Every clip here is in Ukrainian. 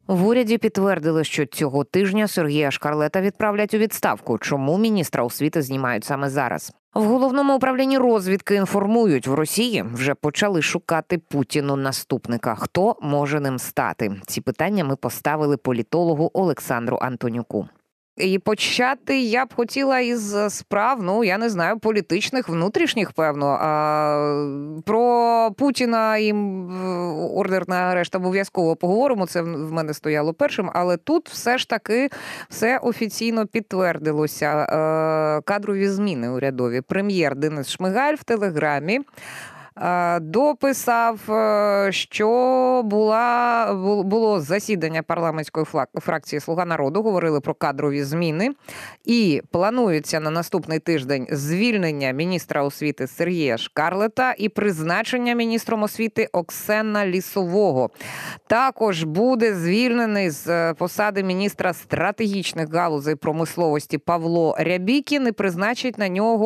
В уряді підтвердили, що цього тижня Сергія Шкарлета відправлять у відставку. Чому міністра освіти знімають саме зараз? В головному управлінні розвідки інформують, в Росії вже почали шукати Путіну наступника. Хто може ним стати? Ці питання ми поставили політологу Олександру Антонюку. І почати я б хотіла із справ, я не знаю, політичних, внутрішніх, певно. Про Путіна і ордер на арешт обов'язково поговоримо, це в мене стояло першим, але тут все ж таки все офіційно підтвердилося. Кадрові зміни урядові. Прем'єр Денис Шмигаль в Телеграмі дописав, що було засідання парламентської фракції «Слуга народу», говорили про кадрові зміни, і планується на наступний тиждень звільнення міністра освіти Сергія Шкарлета і призначення міністром освіти Оксена Лісового. Також буде звільнений з посади міністра стратегічних галузей промисловості Павло Рябікін і призначить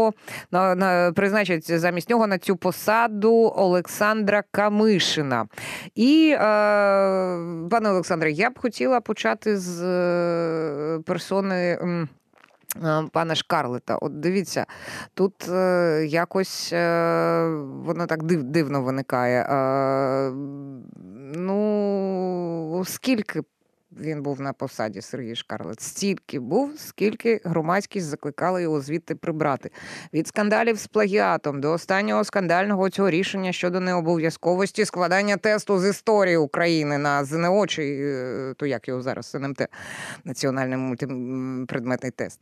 замість нього на цю посаду Олександра Камишина. І, пане Олександре, я б хотіла почати з персони пана Шкарлета. От дивіться, тут якось воно так дивно виникає. Скільки він був на посаді, Сергій Шкарлет? Стільки був, скільки громадськість закликала його звідти прибрати. Від скандалів з плагіатом до останнього скандального цього рішення щодо необов'язковості складання тесту з історії України на ЗНО, чи то як його зараз, НМТ, Національний мультипредметний тест.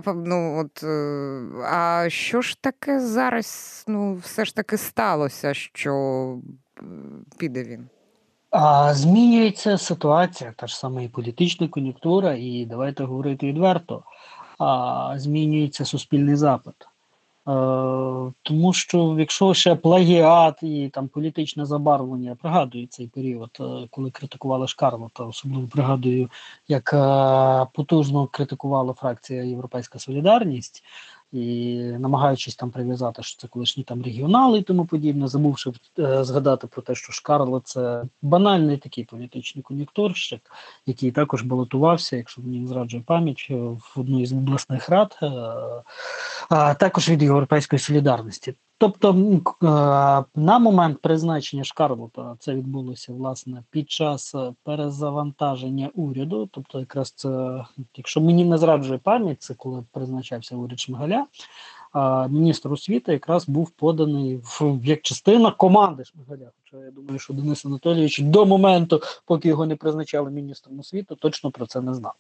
А що ж таке зараз, все ж таки сталося, що піде він? Змінюється ситуація, та ж сама і політична кон'юнктура, і давайте говорити відверто, змінюється суспільний запит. Тому що якщо ще плагіат і там політичне забарвлення, пригадую цей період, коли критикували Шкарлета, особливо пригадую, як потужно критикувала фракція «Європейська солідарність», і намагаючись там прив'язати, що це колишні там регіонали і тому подібне, забувши згадати про те, що Шкарлет – це банальний такий політичний кон'юнктурщик, який також балотувався, якщо мені не зраджує пам'ять, в одну із обласних рад, також від «Європейської солідарності». Тобто на момент призначення Шкарлета це відбулося, власне, під час перезавантаження уряду, тобто якраз це, якщо мені не зраджує пам'ять, це коли призначався уряд Шмигаля, міністр освіти якраз був поданий як частина команди Шмигаля. Хоча я думаю, що Денис Анатолійович до моменту, поки його не призначали міністром освіти, точно про це не знав.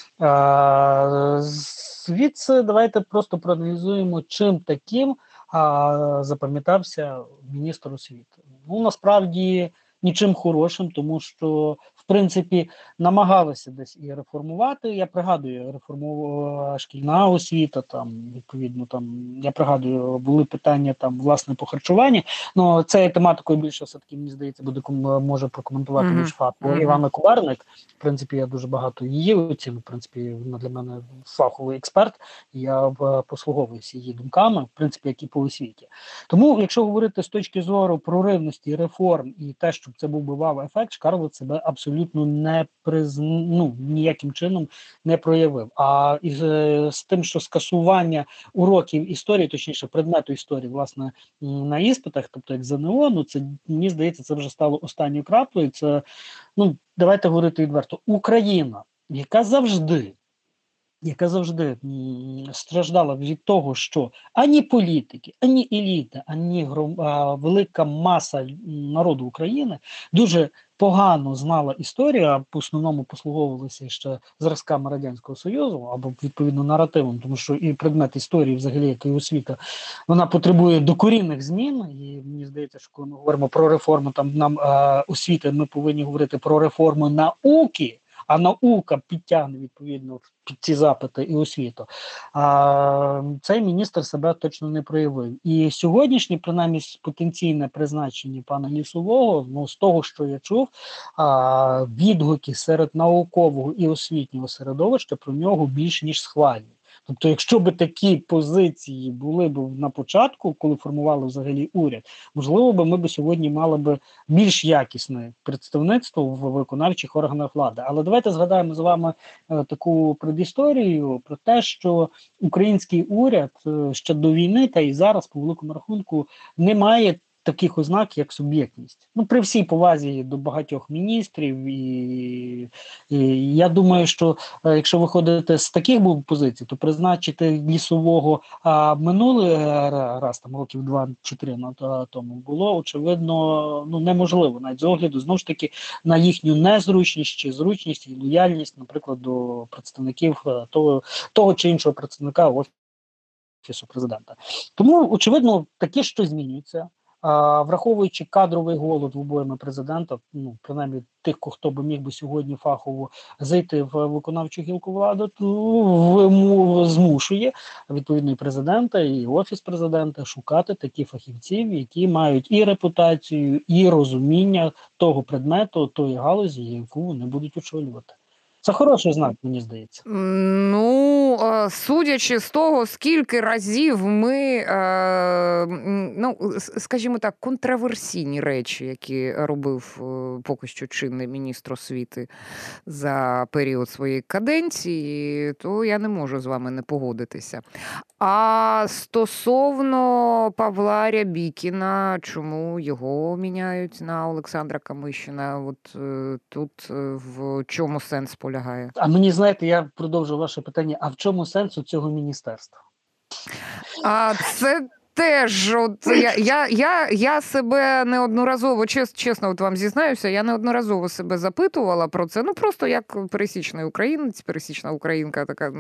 Звідси давайте просто проаналізуємо, чим таким запам'ятався міністр освіти. Насправді нічим хорошим, тому що, в принципі, намагалися десь і реформувати. Я пригадую, реформувала шкільна освіта, там, відповідно, я пригадую, були питання там, власне, по харчуванню. Цією тематикою більше все-таки, мені здається, може прокоментувати більш Івана Кубарник. В принципі, я дуже багато її оцінив, в принципі, вона для мене фаховий експерт, і я послуговуюся її думками, в принципі, як і по освіті. Тому, якщо говорити з точки зору проривності реформ і те, щоб це був би вау-ефект, Шкарлет себе абсолютно ніяким чином не проявив. А з тим, що скасування уроків історії, точніше, предмету історії, власне, на іспитах, тобто як ЗНО, це, мені здається, це вже стало останньою краплею. Це, давайте говорити відверто, Україна, яка завжди страждала від того, що ані політики, ані еліта, ані велика маса народу України дуже погано знала історію, а в основному послуговувалися ще зразками Радянського Союзу, або, відповідно, наративом, тому що і предмет історії, взагалі, як і освіта, вона потребує докорінних змін, і мені здається, що коли ми говоримо про реформу освіти, ми повинні говорити про реформу науки, а наука підтягне, відповідно, під ці запити і освіту. Цей міністр себе точно не проявив. І сьогоднішнє, принаймні, потенційне призначення пана Лісового, з того, що я чув, відгуки серед наукового і освітнього середовища про нього більш ніж схвальні. Тобто, якщо б такі позиції були б на початку, коли формували взагалі уряд, можливо б ми б сьогодні мали б більш якісне представництво в виконавчих органах влади. Але давайте згадаємо з вами таку предісторію про те, що український уряд ще до війни та і зараз, по великому рахунку, не має таких ознак, як суб'єктність. Ну, при всій повазі до багатьох міністрів, і я думаю, що якщо виходити з таких позицій, то призначити лісового минулий раз, там років 2 чи 3 тому, було очевидно неможливо, навіть з огляду знову ж таки на їхню незручність чи зручність і лояльність, наприклад, до представників того чи іншого представника Офісу президента. Тому, очевидно, таке що змінюється. Враховуючи кадровий голод в обоїми президента, принаймні тих, хто би міг би сьогодні фахово зайти в виконавчу гілку влади, то змушує відповідно і президента, і офіс президента шукати таких фахівців, які мають і репутацію, і розуміння того предмету, тої галузі, яку вони будуть очолювати. Це хороший знак, мені здається. Ну, судячи з того, скільки разів ми, скажімо так, контроверсійні речі, які робив поки що чинний міністр освіти за період своєї каденції, то я не можу з вами не погодитися. А стосовно Павла Рябікіна, чому його міняють на Олександра Камишина? От тут в чому сенс полягає? А мені, знаєте, я продовжу ваше питання, а в чому сенс у цього міністерства? А це теж, от я себе неодноразово, чесно от вам зізнаюся, я неодноразово себе запитувала про це, просто як пересічний українець, пересічна українка така.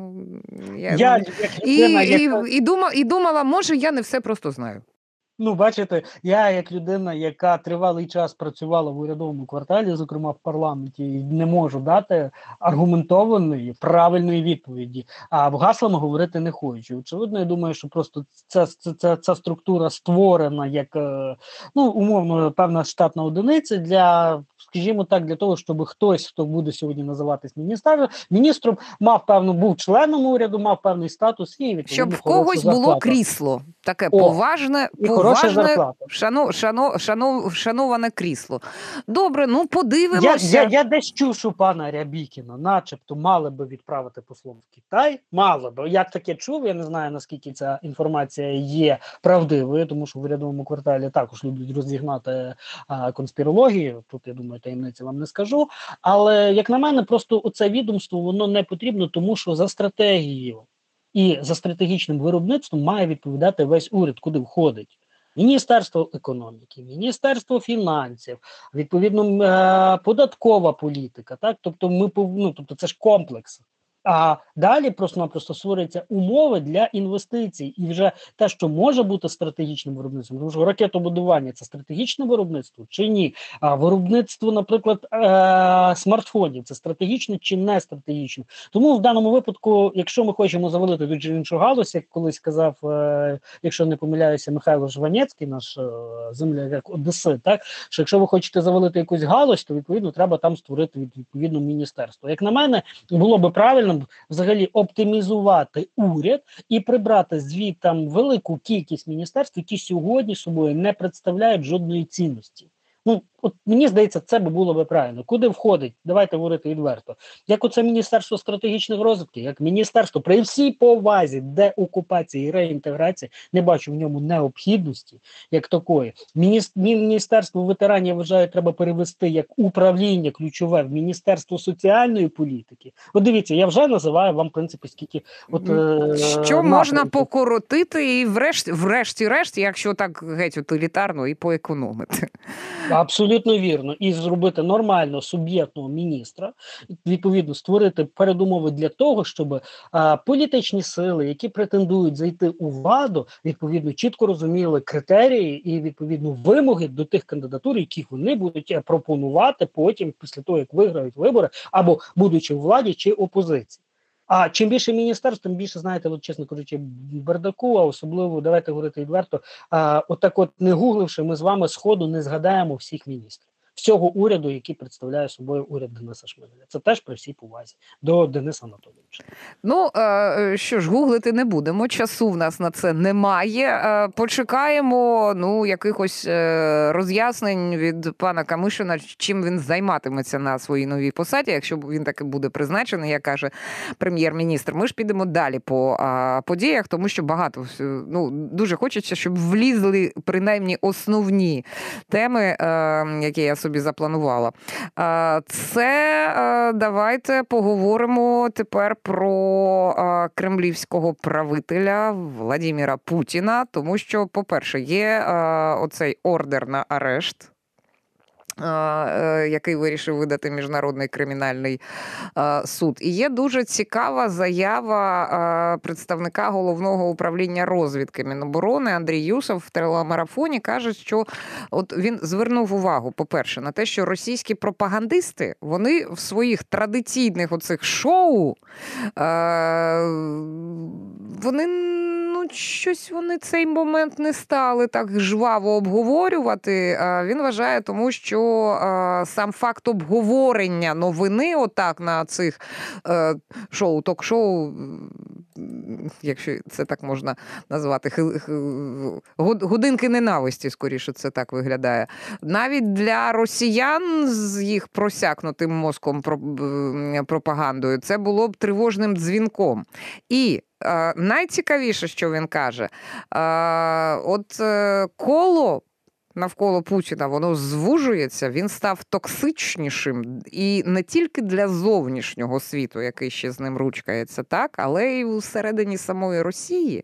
І думала, може, я не все просто знаю. Бачите, я як людина, яка тривалий час працювала в урядовому кварталі, зокрема в парламенті, не можу дати аргументованої, правильної відповіді, а в гаслами говорити не хочу. Очевидно, я думаю, що просто ця структура створена як, умовно, певна штатна одиниця для, скажімо так, для того, щоб хтось, хто буде сьогодні називатись міністром, був членом уряду, мав певний статус і відповідно щоб в когось було крісло, таке поважне, шановане крісло. Добре, подивимося. Я десь чув, що пана Рябікіна начебто мали би відправити послом в Китай. Мали би. Я таке чув, я не знаю, наскільки ця інформація є правдивою, тому що в урядовому кварталі також люблять розігнати конспірологію. Тут, я думаю, таємниці вам не скажу. Але, як на мене, просто оце відомство, воно не потрібно, тому що за стратегією і за стратегічним виробництвом має відповідати весь уряд, куди входить. Міністерство економіки, Міністерство фінансів, відповідно, податкова політика, так? Тобто це ж комплекс. А далі просто-напросто створюються умови для інвестицій. І вже те, що може бути стратегічним виробництвом, тому що ракетобудування – це стратегічне виробництво чи ні? А виробництво, наприклад, смартфонів – це стратегічне чи не стратегічне? Тому в даному випадку, якщо ми хочемо завалити ту чи іншу галузь, як колись казав, якщо не помиляюся, Михайло Жванецький, наш земляк Одесит, так? Що якщо ви хочете завалити якусь галузь, то, відповідно, треба там створити відповідно міністерство. Як на мене, було би правильно взагалі оптимізувати уряд і прибрати звідти велику кількість міністерств, які сьогодні собою не представляють жодної цінності. От мені здається, це було би правильно. Куди входить? Давайте говорити відверто. Як оце Міністерство стратегічних розвитків, як міністерство при всій повазі деокупації і реінтеграції, не бачу в ньому необхідності, як такої. Міністерство ветеранів, я вважаю, треба перевести як управління ключове в Міністерство соціальної політики. От дивіться, я вже називаю вам, в принципі, скільки... Що можна покоротити і врешті-решт, якщо так геть утилітарно, і поекономити. Абсолютно вірно. І зробити нормально суб'єктного міністра, відповідно, створити передумови для того, щоб політичні сили, які претендують зайти у владу, відповідно, чітко розуміли критерії і, відповідно, вимоги до тих кандидатур, яких вони будуть пропонувати потім, після того, як виграють вибори, або будучи в владі чи опозиції. А чим більше міністерств, тим більше, знаєте, чесно кажучи, бардаку, а особливо, давайте говорити відверто, не гугливши, ми з вами сходу не згадаємо всіх міністрів. цього уряду, який представляє собою уряд Дениса Шмигаля. Це теж при всій повазі до Дениса Анатолійовича. Ну, що ж, гуглити не будемо, часу в нас на це немає. Почекаємо, якихось роз'яснень від пана Камишина, чим він займатиметься на своїй новій посаді, якщо він таки буде призначений, як каже прем'єр-міністр. Ми ж підемо далі по подіях, тому що багато, дуже хочеться, щоб влізли принаймні основні теми, які я собі запланувала. Це давайте поговоримо тепер про кремлівського правителя Владимира Путіна, тому що, по-перше, є оцей ордер на арешт, який вирішив видати Міжнародний кримінальний суд. І є дуже цікава заява представника Головного управління розвідки Міноборони Андрій Юсов в телемарафоні каже, що от він звернув увагу, по-перше, на те, що російські пропагандисти, вони в своїх традиційних оцих шоу, щось вони цей момент не стали так жваво обговорювати. Він вважає, тому що сам факт обговорення новини отак на цих шоу, ток-шоу, якщо це так можна назвати, годинки ненависті, скоріше це так виглядає. Навіть для росіян з їх просякнутим мозком пропагандою це було б тривожним дзвінком. І найцікавіше, що він каже, коло навколо Путіна, воно звужується, він став токсичнішим і не тільки для зовнішнього світу, який ще з ним ручкається, так, але й всередині самої Росії.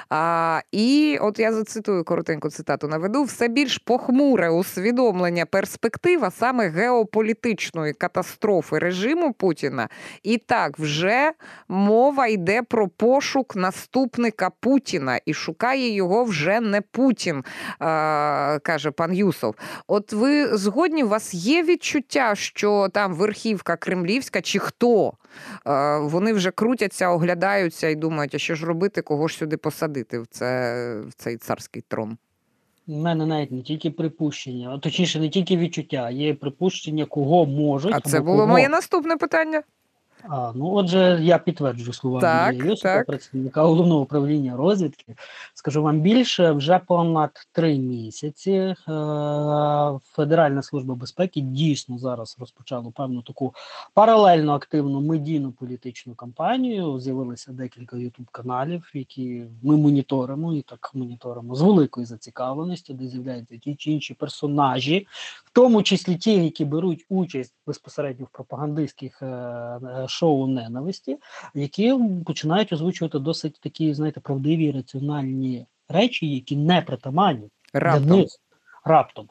І от я зацитую коротеньку цитату наведу. Все більш похмуре усвідомлення перспектив, а саме геополітичної катастрофи режиму Путіна. І так, вже мова йде про пошук наступника Путіна, і шукає його вже не Путін, каже пан Юсов. От ви згодні, у вас є відчуття, що там верхівка кремлівська, чи хто? Вони вже крутяться, оглядаються і думають, а що ж робити, кого ж сюди посадити в цей царський трон? У мене навіть не тільки припущення, точніше, не тільки відчуття, а є припущення, кого можуть. А це було моє наступне питання. Отже, я підтверджую слова Андрія Юсова, представника Головного управління розвідки. Скажу вам більше, вже понад 3 місяці Федеральна служба безпеки дійсно зараз розпочала певну таку паралельно активну медійну політичну кампанію. З'явилося декілька ютуб-каналів, які ми моніторимо, і так моніторимо з великою зацікавленістю, де з'являються ті чи інші персонажі, в тому числі ті, які беруть участь безпосередньо в пропагандистських шоу ненависті, які починають озвучувати досить такі, знаєте, правдиві і раціональні речі, які не притаманні для них раптом.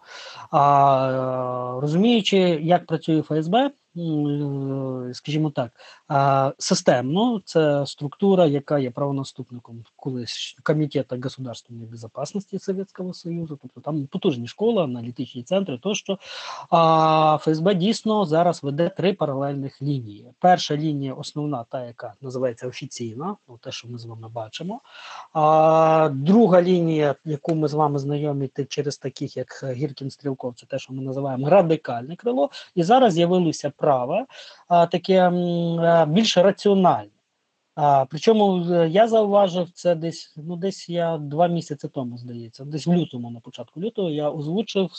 Розуміючи, як працює ФСБ, скажімо так, системно це структура, яка є правонаступником колись Комітету государственної безпеки Совєтського Союзу, тобто там потужні школи, аналітичні центри, тощо. ФСБ дійсно зараз веде 3 паралельних лінії. Перша лінія основна, та, яка називається офіційна, те, що ми з вами бачимо. Друга лінія, яку ми з вами знайомі через таких, як Гіркін-Стрілков, це те, що ми називаємо радикальне крило. І зараз з'явилося праве, таке більш раціональне. Причому я зауважив це десь я 2 місяці тому, здається, десь в лютому, на початку лютого, я озвучив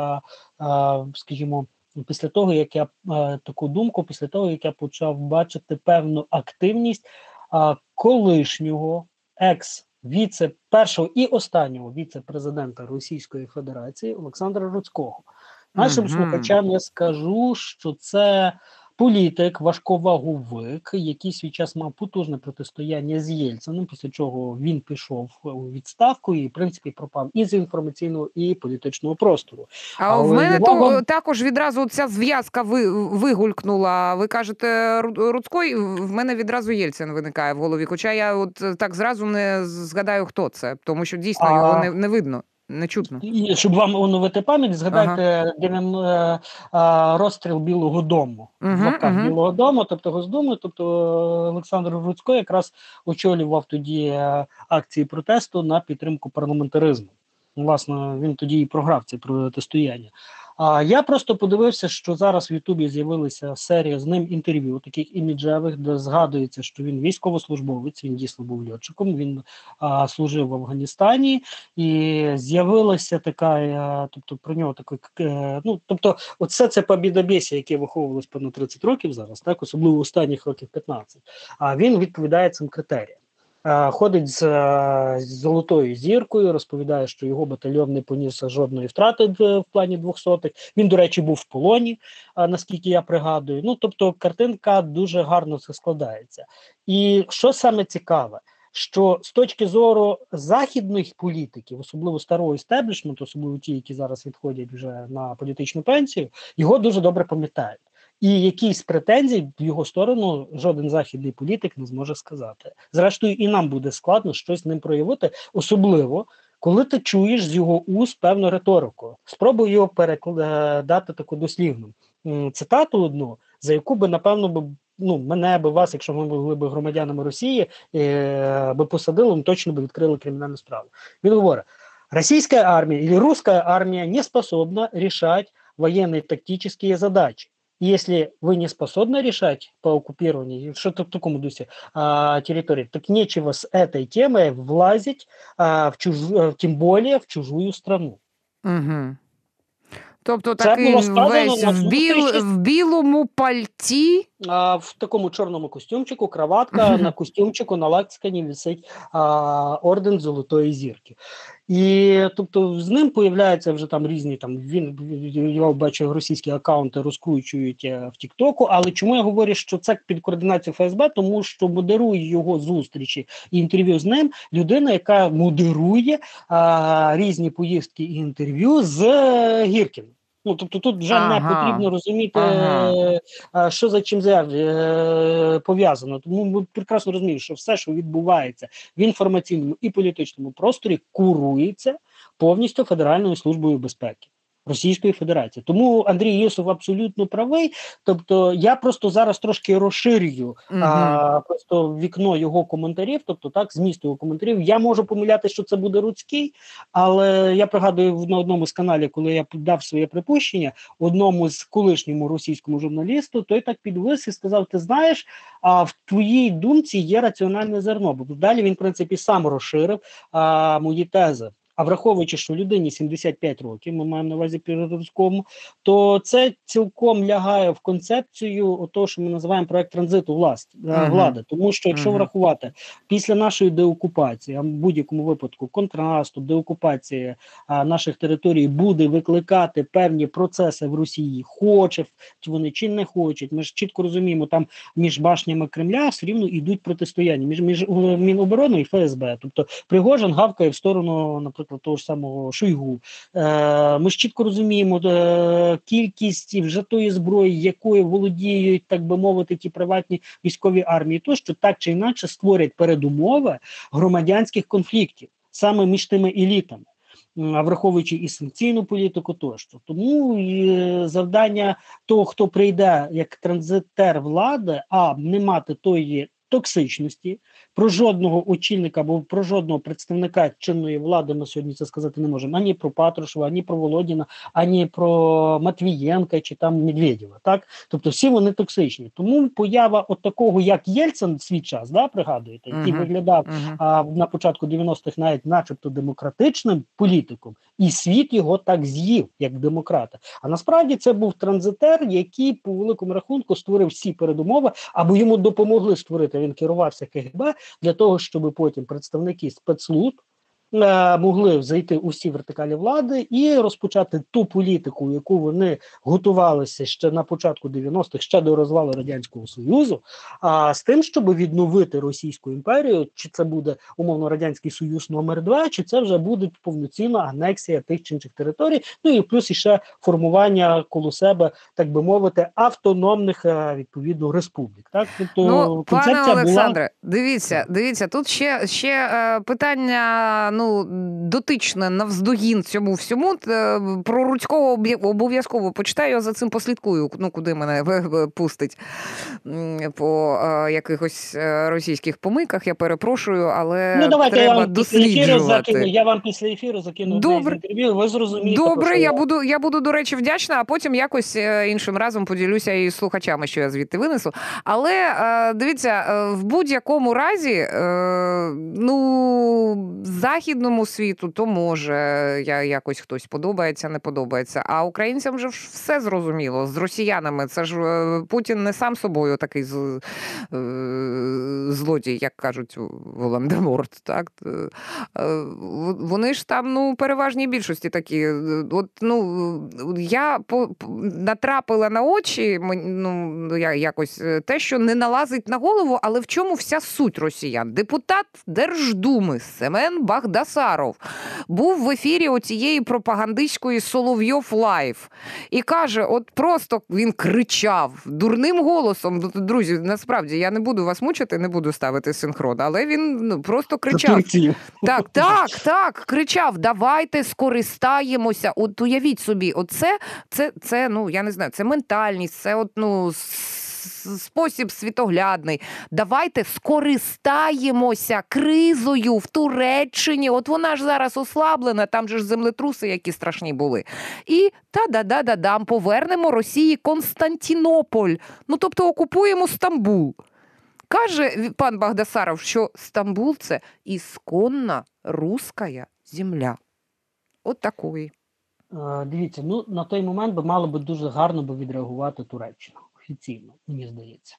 скажімо, після того, як я таку думку, після того, як я почав бачити певну активність колишнього першого і останнього віце-президента Російської Федерації Олександра Руцького. Нашим слухачам я скажу, що це політик, важковаговик, який свій час мав потужне протистояння з Єльциним, після чого він пішов у відставку і, в принципі, пропав і з інформаційного, і політичного простору. А в мене також відразу ця зв'язка вигулькнула. Ви кажете Руцький, в мене відразу Єльцин виникає в голові, хоча я от так зразу не згадаю, хто це, тому що дійсно його не видно. Не чутно. Щоб вам оновити пам'ять, згадайте розстріл Білого дому, в лапках Білого дому, тобто Госдуму, тобто Олександр Руцький якраз очолював тоді акції протесту на підтримку парламентаризму. Власне, він тоді і програв це протистояння. А я просто подивився, що зараз в Ютубі з'явилася серія з ним інтерв'ю, таких іміджевих, де згадується, що він військовослужбовець, він дійсно був льотчиком, він служив в Афганістані, і з'явилася така, тобто про нього такий, тобто, оце це побідобєсія, яке виховувалось понад 30 років зараз, так, особливо останніх років 15. А він відповідає цим критеріям. Ходить з золотою зіркою, розповідає, що його батальйон не поніс жодної втрати в плані 200-х. Він, до речі, був в полоні, наскільки я пригадую. Ну, тобто, картинка дуже гарно це складається. І що саме цікаве, що з точки зору західних політиків, особливо старого істеблішменту, особливо ті, які зараз відходять вже на політичну пенсію, його дуже добре пам'ятають. І якісь претензій в його сторону жоден західний політик не зможе сказати. Зрештою, і нам буде складно щось з ним проявити, особливо, коли ти чуєш з його уст певну риторику. Спробуй його перекладати таку дослівну цитату одну, за яку би, напевно, мене би вас, якщо ми були б громадянами Росії, би посадили, точно би відкрили кримінальну справу. Він говорить: «Российская армия или русская армия не способна решать военные тактические задачи. Если вы не способны решать по оккупированию, что-то в таком духе, территории, так нечего с этой темой влазить, тем более в чужую страну». Угу. Тобто Це такий було сказано весь на в білому пальті. в такому чорному костюмчику, краватка, на костюмчику, на лацкані висить орден Золотої зірки. І, тобто, з ним появляються вже там різні, я бачу, російські акаунти розкручують в Тіктоку, але чому я говорю, що це під координацією ФСБ? Тому що модерує його зустрічі і інтерв'ю з ним людина, яка модерує різні поїздки і інтерв'ю з Гіркіним. Ну, тобто тут вже не потрібно розуміти, що за чим пов'язано. Тому ми прекрасно розуміємо, що все, що відбувається в інформаційному і політичному просторі, курується повністю Федеральною службою безпеки Російської Федерації. Тому Андрій Єсов абсолютно правий. Тобто я просто зараз трошки розширюю просто вікно його коментарів, тобто так, зміст його коментарів. Я можу помиляти, що це буде Руцький, але я пригадую на одному з каналів, коли я дав своє припущення, одному з колишньому російському журналісту, той так підвис і сказав: ти знаєш, в твоїй думці є раціональне зерно. Бо далі він, в принципі, сам розширив мої тези. А враховуючи, що людині 75 років, ми маємо на увазі Руцькому, то це цілком лягає в концепцію того, що ми називаємо проект транзиту влади. Тому що, якщо врахувати, після нашої деокупації, а в будь-якому випадку контрнаступ, деокупація наших територій буде викликати певні процеси в Росії, хочуть вони чи не хочуть. Ми ж чітко розуміємо, там між башнями Кремля все рівно йдуть протистояння, між Міноборони і ФСБ. Тобто Пригожин гавкає в сторону, наприклад, того ж самого Шойгу. Ми ж чітко розуміємо кількість вже тої зброї, якою володіють, так би мовити, ті приватні військові армії, то що так чи інакше створять передумови громадянських конфліктів саме між тими елітами, враховуючи і санкційну політику тощо. Тому завдання того, хто прийде як транзитер влади, не мати тої токсичності, про жодного очільника або про жодного представника чинної влади ми сьогодні це сказати не можемо. Ані про Патрушева, ані про Володіна, ані про Матвієнка чи там Медведєва. Так? Тобто всі вони токсичні. Тому поява от такого, як Єльцин в свій час, пригадуєте, який виглядав на початку 90-х навіть начебто демократичним політиком, і світ його так з'їв, як демократа. А насправді це був транзитер, який по великому рахунку створив всі передумови, або йому допомогли створити. Він керувався КГБ для того, щоб потім представники спецслужб могли зайти у всі вертикалі влади і розпочати ту політику, яку вони готувалися ще на початку 90-х, ще до розвалу Радянського Союзу, з тим, щоб відновити Російську імперію, чи це буде умовно Радянський Союз номер 2, чи це вже буде повноцінна анексія тих чи інших територій, і плюс іще формування коло себе, так би мовити, автономних, відповідно, республік. Так? Тобто, пане Олександре, дивіться, тут ще питання дотична навздогін цьому всьому. Про Рудського обов'язково почитаю, за цим послідкую, куди мене пустить по якихось російських помийках, я перепрошую, але давайте треба досліджувати. Я вам після ефіру закину одне з інтерв'ю, ви зрозумієте. Добре, я буду, до речі, вдячна, а потім якось іншим разом поділюся і з слухачами, що я звідти винесу. Але, дивіться, в будь-якому разі, західному світу, то може якось хтось подобається, не подобається, а українцям вже все зрозуміло. З росіянами, це ж Путін не сам собою такий злодій, як кажуть Волан-де-Морт, так? Вони ж там, переважній більшості такі. Я натрапила на очі, якось те, що не налазить на голову, але в чому вся суть росіян? Депутат Держдуми Семен Багдасаров був в ефірі оцієї пропагандистської Соловйов Лайв і каже, от просто він кричав дурним голосом. Друзі, насправді, я не буду вас мучити, не буду ставити синхрон, але він просто кричав. Так, кричав, давайте скористаємося. От уявіть собі, це я не знаю, це ментальність, це спосіб світоглядний. Давайте скористаємося кризою в Туреччині. От вона ж зараз ослаблена, там же ж землетруси, які страшні були. І повернемо Росії Константинополь. Тобто окупуємо Стамбул. Каже пан Багдасаров, що Стамбул – це ісконна руська земля. От такої. Дивіться, на той момент мало би дуже гарно відреагувати Туреччина. Офіційно, мені здається.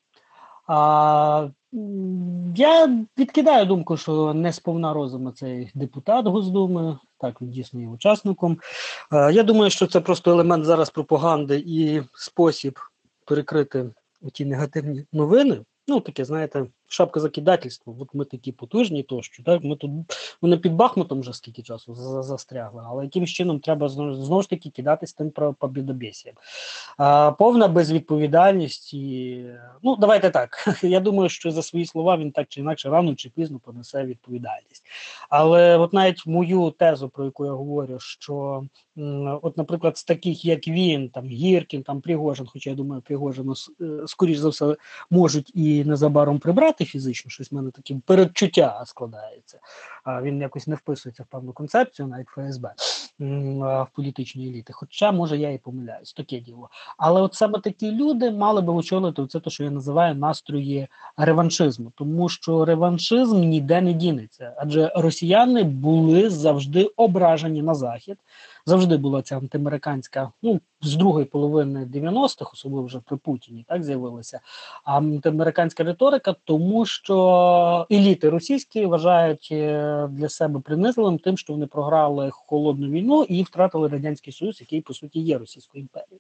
Я відкидаю думку, що не сповна розуму цей депутат Госдуми, так, він дійсно є учасником. Я думаю, що це просто елемент зараз пропаганди і спосіб перекрити ті негативні новини. Таке, знаєте, шапка закидательства. От ми такі потужні тощо. Так? Вони під Бахмутом вже скільки часу застрягли, але якимось чином треба знову ж таки кидатись тим про побєдобєсієм. Повна безвідповідальність і... давайте так. Я думаю, що за свої слова він так чи інакше рано чи пізно понесе відповідальність. Але от навіть мою тезу, про яку я говорю, що наприклад, з таких, як він, там Гіркін, там Пригожин, хоча я думаю, Пригожина, скоріш за все, можуть і незабаром прибрати фізично, щось в мене таке передчуття складається. Він якось не вписується в певну концепцію, навіть ФСБ, в політичній еліти. Хоча, може, я і помиляюсь, таке діло. Але от саме такі люди мали би очолити це, що я називаю настрої реваншизму. Тому що реваншизм ніде не дінеться. Адже росіяни були завжди ображені на Захід. Завжди була ця антиамериканська, з другої половини 90-х, особливо вже при Путіні, так з'явилася антиамериканська риторика, тому що еліти російські вважають для себе принизливим тим, що вони програли холодну війну і втратили Радянський Союз, який, по суті, є Російською імперією.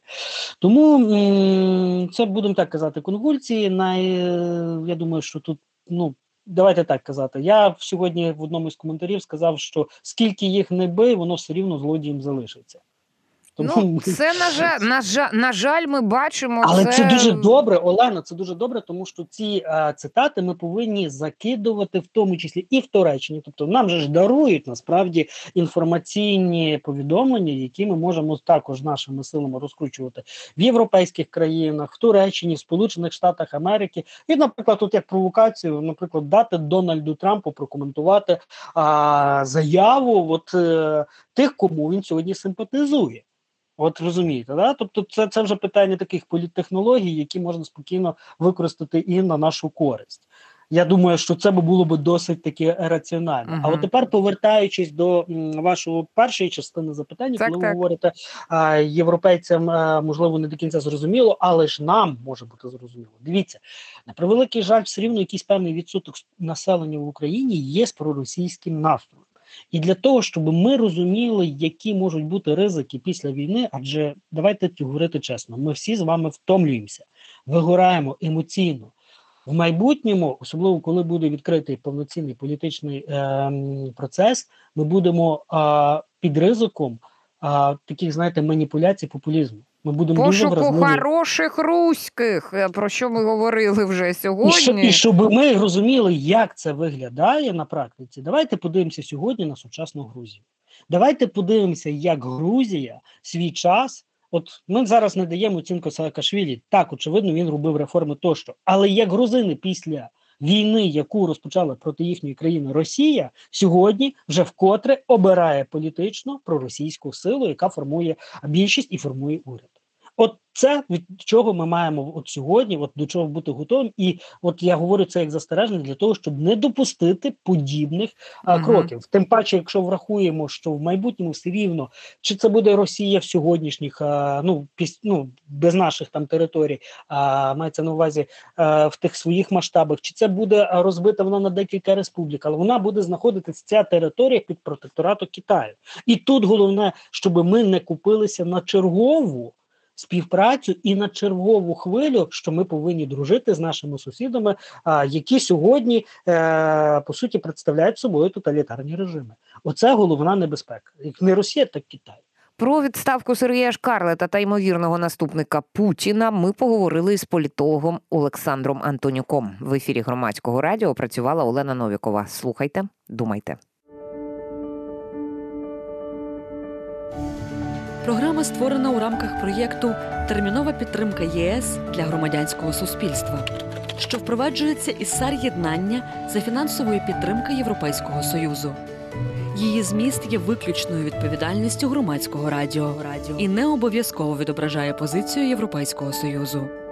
Тому це, будемо так казати, конвульсії. Я думаю, що тут, давайте так казати. Я сьогодні в одному з коментарів сказав, що скільки їх не бий, воно все рівно злодієм залишиться. Це, на жаль, ми бачимо. Але це дуже добре, Олена, це дуже добре, тому що ці цитати ми повинні закидувати в тому числі і в Туреччині. Тобто нам же ж дарують, насправді, інформаційні повідомлення, які ми можемо також нашими силами розкручувати в європейських країнах, в Туреччині, в Сполучених Штатах Америки. І, наприклад, тут як провокацію, дати Дональду Трампу прокоментувати заяву тих, кому він сьогодні симпатизує. От розумієте, да? Тобто це вже питання таких політтехнологій, які можна спокійно використати і на нашу користь. Я думаю, що це було б досить таки раціонально. А от тепер, повертаючись до вашої першої частини запитання, коли ви говорите європейцям, можливо, не до кінця зрозуміло, але ж нам може бути зрозуміло. Дивіться, на превеликий жаль, все рівно якийсь певний відсоток населення в Україні є з проросійським настроєм. І для того, щоб ми розуміли, які можуть бути ризики після війни, адже давайте говорити чесно, ми всі з вами втомлюємося, вигораємо емоційно. В майбутньому, особливо коли буде відкритий повноцінний політичний процес, ми будемо під ризиком таких, знаєте, маніпуляцій, популізму. Ми будемо дуже Пошуку вразливі. хороших руських, про що ми говорили вже сьогодні. І щоб ми розуміли, як це виглядає на практиці, давайте подивимося сьогодні на сучасну Грузію. Давайте подивимося, як Грузія свій час, от ми зараз не даємо оцінку Саакашвілі, так, очевидно, він робив реформи тощо, але як грузини після війни, яку розпочала проти їхньої країни Росія, сьогодні вже вкотре обирає політично проросійську силу, яка формує більшість і формує уряд. От це від чого ми маємо от сьогодні, от до чого бути готовим. І от я говорю це як застереження для того, щоб не допустити подібних кроків. Тим паче, якщо врахуємо, що в майбутньому все рівно, чи це буде Росія в сьогоднішніх, без наших там територій, мається на увазі в тих своїх масштабах, чи це буде розбита вона на декілька республік, але вона буде знаходитися ця територія під протекторатом Китаю. І тут головне, щоб ми не купилися на чергову співпрацю і на чергову хвилю, що ми повинні дружити з нашими сусідами, які сьогодні, по суті, представляють собою тоталітарні режими. Оце головна небезпека. Як не Росія, так Китай. Про відставку Сергія Шкарлета та ймовірного наступника Путіна ми поговорили із політологом Олександром Антонюком. В ефірі Громадського радіо працювала Олена Новікова. Слухайте, думайте. Програма створена у рамках проєкту «Термінова підтримка ЄС для громадянського суспільства», що впроваджується із САР-єднання за фінансової підтримки Європейського Союзу. Її зміст є виключною відповідальністю Громадського радіо і не обов'язково відображає позицію Європейського Союзу.